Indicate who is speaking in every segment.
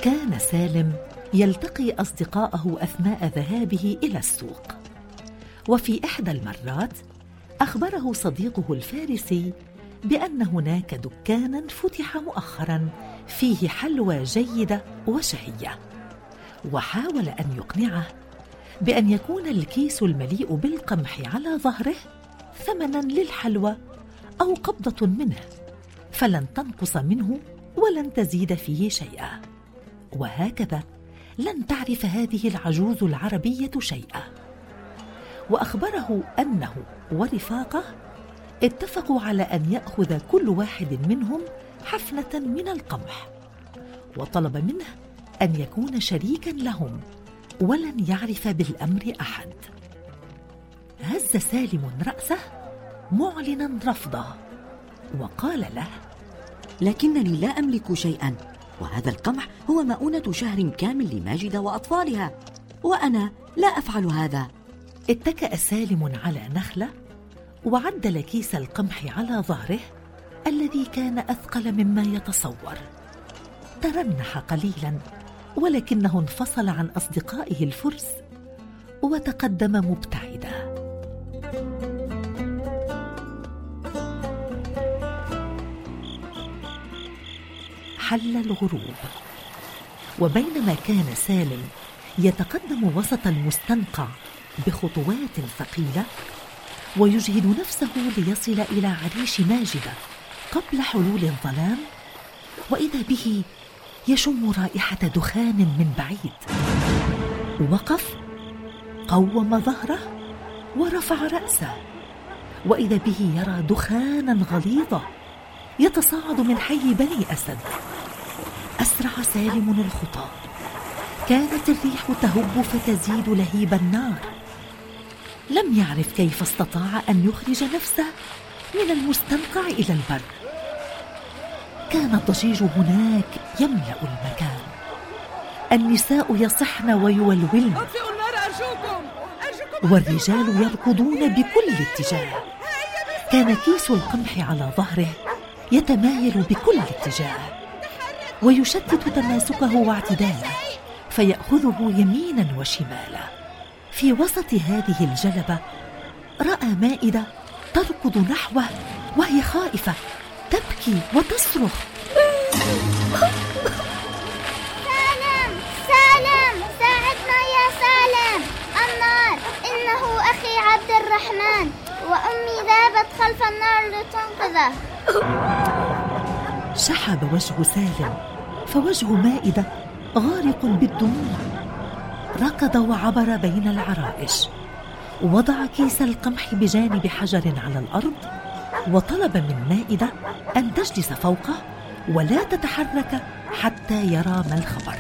Speaker 1: كان سالم يلتقي أصدقاءه أثناء ذهابه إلى السوق، وفي إحدى المرات أخبره صديقه الفارسي بأن هناك دكاناً فتح مؤخراً فيه حلوى جيدة وشهية، وحاول أن يقنعه بأن يكون الكيس المليء بالقمح على ظهره ثمناً للحلوى أو قبضة منه، فلن تنقص منه ولن تزيد فيه شيئا. وهكذا لن تعرف هذه العجوز العربية شيئا. وأخبره أنه ورفاقه اتفقوا على أن يأخذ كل واحد منهم حفنة من القمح، وطلب منه أن يكون شريكا لهم ولن يعرف بالأمر أحد. هز سالم رأسه معلنا رفضه، وقال له:
Speaker 2: لكنني لا أملك شيئا، وهذا القمح هو مؤونة شهر كامل لماجدة وأطفالها، وأنا لا أفعل هذا.
Speaker 1: اتكأ سالم على نخلة وعدل كيس القمح على ظهره الذي كان أثقل مما يتصور. ترنح قليلا، ولكنه انفصل عن أصدقائه الفرس وتقدم مبتعدا. حل الغروب، وبينما كان سالم يتقدم وسط المستنقع بخطوات ثقيلة ويجهد نفسه ليصل إلى عريش ماجدة قبل حلول الظلام، وإذا به يشم رائحة دخان من بعيد. وقف، قوم ظهره ورفع رأسه، وإذا به يرى دخانا غليظا يتصاعد من حي بني أسد. أسرع سالم الخطى، كانت الريح تهب فتزيد لهيب النار. لم يعرف كيف استطاع أن يخرج نفسه من المستنقع إلى البر. كان الضجيج هناك يملأ المكان، النساء يصحن ويولولن، والرجال يركضون بكل اتجاه. كان كيس القمح على ظهره يتمايل بكل اتجاه ويشتت تماسكه واعتداله، فيأخذه يمينا وشمالا. في وسط هذه الجلبة رأى مائدة تركض نحوه وهي خائفة، تبكي وتصرخ:
Speaker 3: سالم ساعدنا يا سالم، النار، إنه أخي عبد الرحمن وأمي ذابت خلف النار لتنقذه.
Speaker 1: شحب وجه سالم، فوجه مائدة غارق بالدموع. ركض وعبر بين العرائش، وضع كيس القمح بجانب حجر على الأرض، وطلب من مائدة أن تجلس فوقه ولا تتحرك حتى يرى ما الخبر.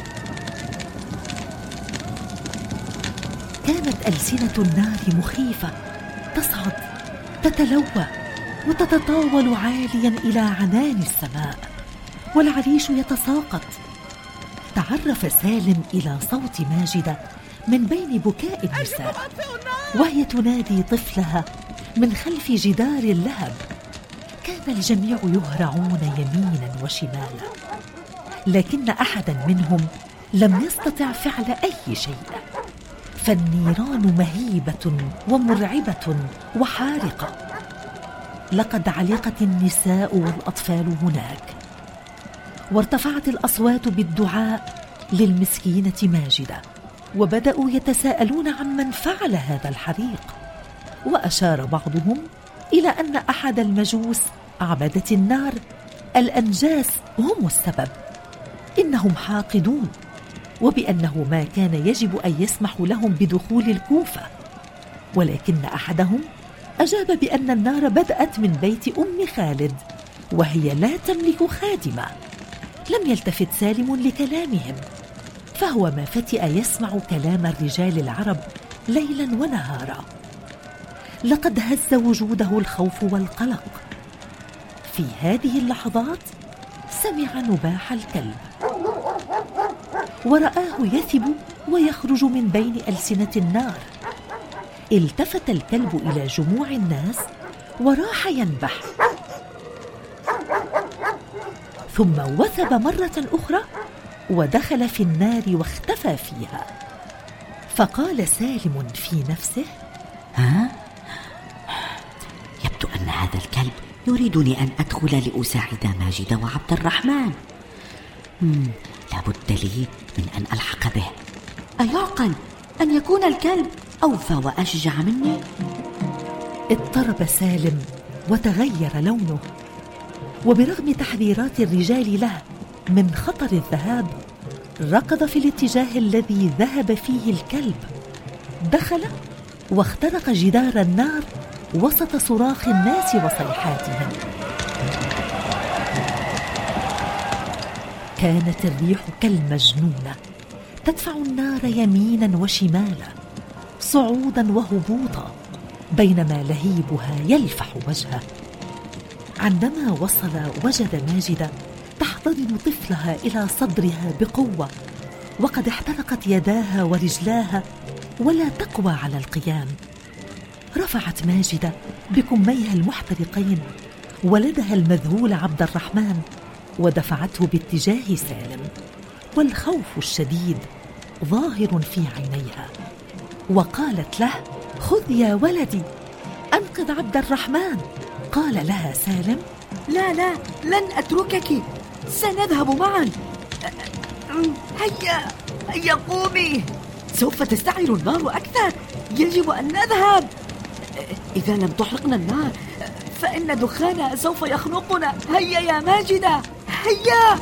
Speaker 1: كانت ألسنة النار مخيفة، تصعد، تتلوى، وتتطاول عاليا إلى عنان السماء، والعريش يتساقط. تعرف سالم إلى صوت ماجدة من بين بكاء النساء وهي تنادي طفلها من خلف جدار اللهب. كان الجميع يهرعون يمينا وشمالا، لكن أحدا منهم لم يستطع فعل أي شيء، فالنيران مهيبة ومرعبة وحارقة. لقد علقت النساء والأطفال هناك، وارتفعت الأصوات بالدعاء للمسكينة ماجدة، وبدأوا يتساءلون عمن فعل هذا الحريق. وأشار بعضهم إلى أن أحد المجوس عبدة النار الأنجاس هم السبب، إنهم حاقدون، وبأنه ما كان يجب أن يسمحوا لهم بدخول الكوفة. ولكن أحدهم أجاب بأن النار بدأت من بيت أم خالد، وهي لا تملك خادمة. لم يلتفت سالم لكلامهم، فهو ما فتئ يسمع كلام الرجال العرب ليلا ونهارا. لقد هز وجوده الخوف والقلق. في هذه اللحظات سمع نباح الكلب، ورآه يثب ويخرج من بين ألسنة النار. التفت الكلب إلى جموع الناس وراح ينبح، ثم وثب مرة أخرى ودخل في النار واختفى فيها. فقال سالم في نفسه:
Speaker 2: يبدو أن هذا الكلب يريدني أن أدخل لأساعد ماجد وعبد الرحمن. لابد لي من أن ألحق به. أيعقل أن يكون الكلب أوفى وأشجع مني؟
Speaker 1: اضطرب سالم وتغير لونه، وبرغم تحذيرات الرجال له من خطر الذهاب ركض في الاتجاه الذي ذهب فيه الكلب. دخل واخترق جدار النار وسط صراخ الناس وصيحاتهم. كانت الريح كالمجنونة تدفع النار يمينا وشمالا، صعودا وهبوطا، بينما لهيبها يلفح وجهه. عندما وصل وجد ماجدة تحتضن طفلها إلى صدرها بقوة، وقد احترقت يداها ورجلاها ولا تقوى على القيام. رفعت ماجدة بكميها المحترقين ولدها المذهول عبد الرحمن ودفعته باتجاه سالم، والخوف الشديد ظاهر في عينيها، وقالت له: خذ يا ولدي، أنقذ عبد الرحمن. قال لها سالم:
Speaker 2: لا لن أتركك، سنذهب معا. هيا قومي، سوف تستعر النار أكثر، يجب أن نذهب. إذا لم تحرقنا النار فإن دخانها سوف يخنقنا. هيا يا ماجدة، هيا.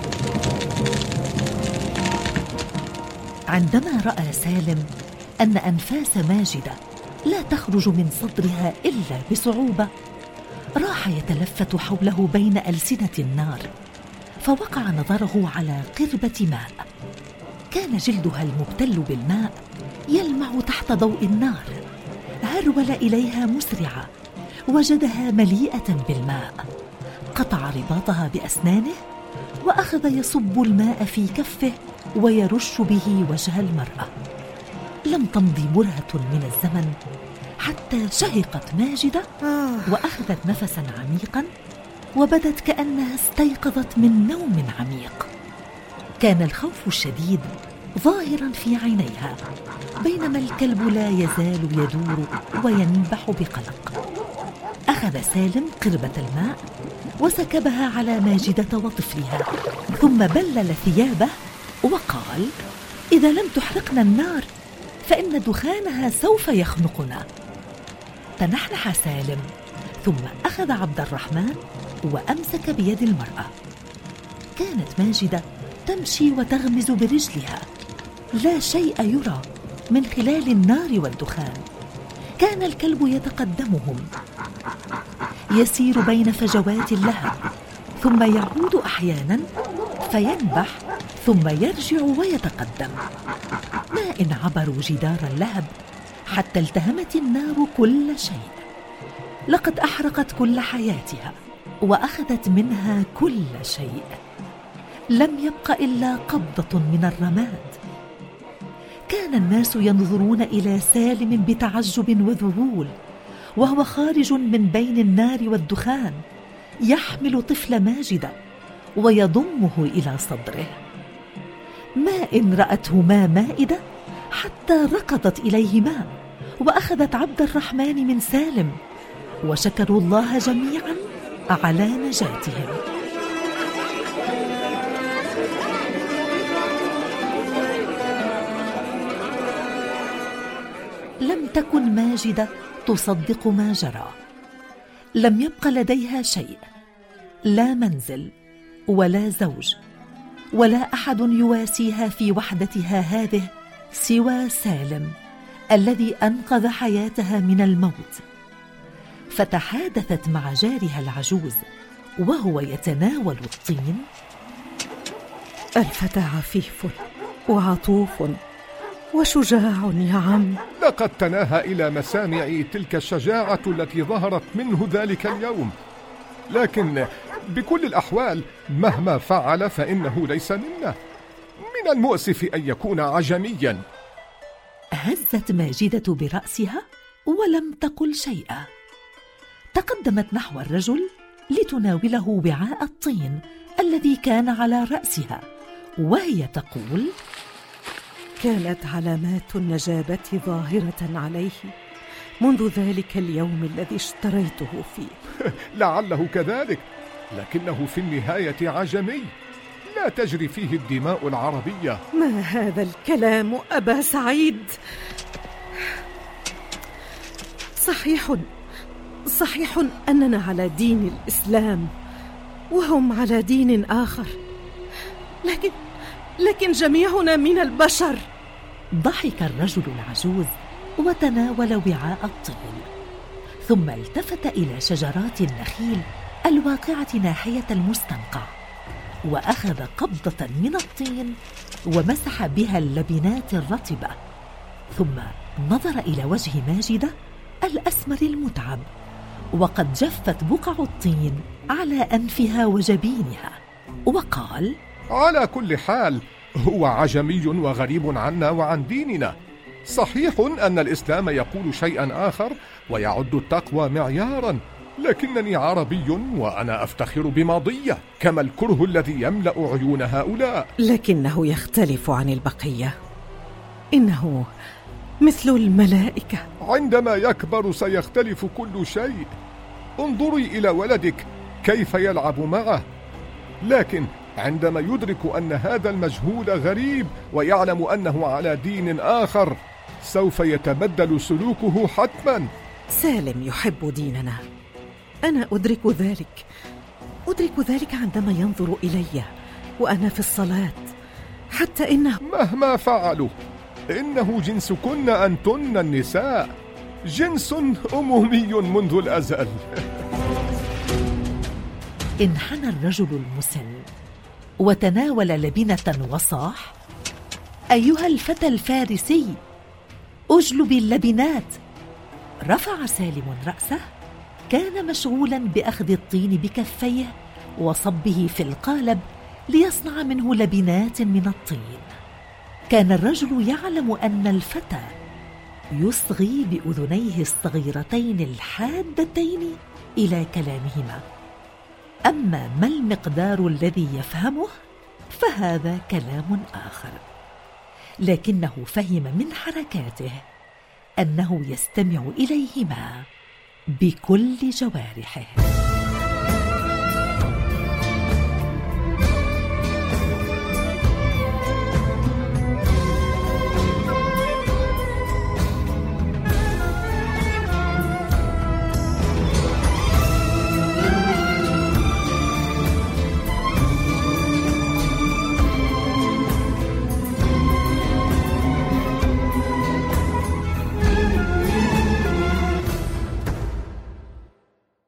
Speaker 1: عندما رأى سالم أن أنفاس ماجدة لا تخرج من صدرها إلا بصعوبة، راح يتلفت حوله بين ألسنة النار، فوقع نظره على قربة ماء. كان جلدها المبتل بالماء يلمع تحت ضوء النار. هرول إليها مسرعة، وجدها مليئة بالماء. قطع رباطها بأسنانه وأخذ يصب الماء في كفه ويرش به وجه المرأة. لم تمضي مرهة من الزمن حتى شهقت ماجدة وأخذت نفسا عميقا، وبدت كأنها استيقظت من نوم عميق. كان الخوف الشديد ظاهرا في عينيها، بينما الكلب لا يزال يدور وينبح بقلق. أخذ سالم قربة الماء وسكبها على ماجدة وطفلها، ثم بلل ثيابه وقال: إذا لم تحرقنا النار فإن دخانها سوف يخنقنا. تنحنح سالم، ثم أخذ عبد الرحمن وأمسك بيد المرأة. كانت ماجدة تمشي وتغمز برجلها، لا شيء يرى من خلال النار والدخان. كان الكلب يتقدمهم، يسير بين فجوات اللهب، ثم يعود أحيانا فينبح، ثم يرجع ويتقدم. ما إن عبروا جدار اللهب حتى التهمت النار كل شيء. لقد أحرقت كل حياتها وأخذت منها كل شيء، لم يبق إلا قبضة من الرماد. كان الناس ينظرون إلى سالم بتعجب وذهول، وهو خارج من بين النار والدخان يحمل طفل ماجدة ويضمه إلى صدره. ما إن رأته مائدة حتى ركضت إليهما وأخذت عبد الرحمن من سالم، وشكروا الله جميعا على نجاتهم. لم تكن ماجدة تصدق ما جرى. لم يبق لديها شيء، لا منزل ولا زوج ولا أحد يواسيها في وحدتها هذه سوى سالم الذي أنقذ حياتها من الموت. فتحادثت مع جارها العجوز وهو يتناول الطين:
Speaker 4: الفتى عفيف وعطوف وشجاع يا عم.
Speaker 5: لقد تناهى إلى مسامعي تلك الشجاعة التي ظهرت منه ذلك اليوم، لكن بكل الأحوال مهما فعل فإنه ليس منا. من المؤسف أن يكون عجميا.
Speaker 1: هزت ماجدة برأسها ولم تقل شيئا. تقدمت نحو الرجل لتناوله وعاء الطين الذي كان على رأسها، وهي تقول:
Speaker 4: كانت علامات النجابة ظاهرة عليه منذ ذلك اليوم الذي اشتريته فيه.
Speaker 5: لعله كذلك، لكنه في النهاية عجمي، لا تجري فيه الدماء العربية.
Speaker 4: ما هذا الكلام أبا سعيد؟ صحيح أننا على دين الإسلام وهم على دين آخر، لكن جميعنا من البشر.
Speaker 1: ضحك الرجل العجوز وتناول وعاء الطين، ثم التفت إلى شجرات النخيل الواقعة ناحية المستنقع، وأخذ قبضة من الطين ومسح بها اللبنات الرطبة، ثم نظر إلى وجه ماجدة الأسمر المتعب، وقد جفت بقع الطين على أنفها وجبينها، وقال:
Speaker 5: على كل حال هو عجمي وغريب عنا وعن ديننا. صحيح أن الإسلام يقول شيئا آخر ويعد التقوى معيارا، لكنني عربي وأنا أفتخر بماضية، كما الكره الذي يملأ عيون هؤلاء.
Speaker 4: لكنه يختلف عن البقية، إنه مثل الملائكة.
Speaker 5: عندما يكبر سيختلف كل شيء. انظري إلى ولدك كيف يلعب معه، لكن عندما يدرك أن هذا المجهول غريب ويعلم أنه على دين آخر سوف يتبدل سلوكه حتما.
Speaker 4: سالم يحب ديننا، أنا أدرك ذلك عندما ينظر إلي وأنا في الصلاة، حتى إنه
Speaker 5: مهما فعلوا إنه جنسكن أنتن النساء، جنس أمومي منذ الأزل.
Speaker 1: انحنى الرجل المسن وتناول لبنة وصاح: أيها الفتى الفارسي، أجلب اللبنات. رفع سالم رأسه، كان مشغولا بأخذ الطين بكفيه وصبه في القالب ليصنع منه لبنات من الطين. كان الرجل يعلم أن الفتى يصغي بأذنيه الصغيرتين الحادتين إلى كلامهما، أما ما المقدار الذي يفهمه فهذا كلام آخر، لكنه فهم من حركاته أنه يستمع إليهما بكل جوارحه.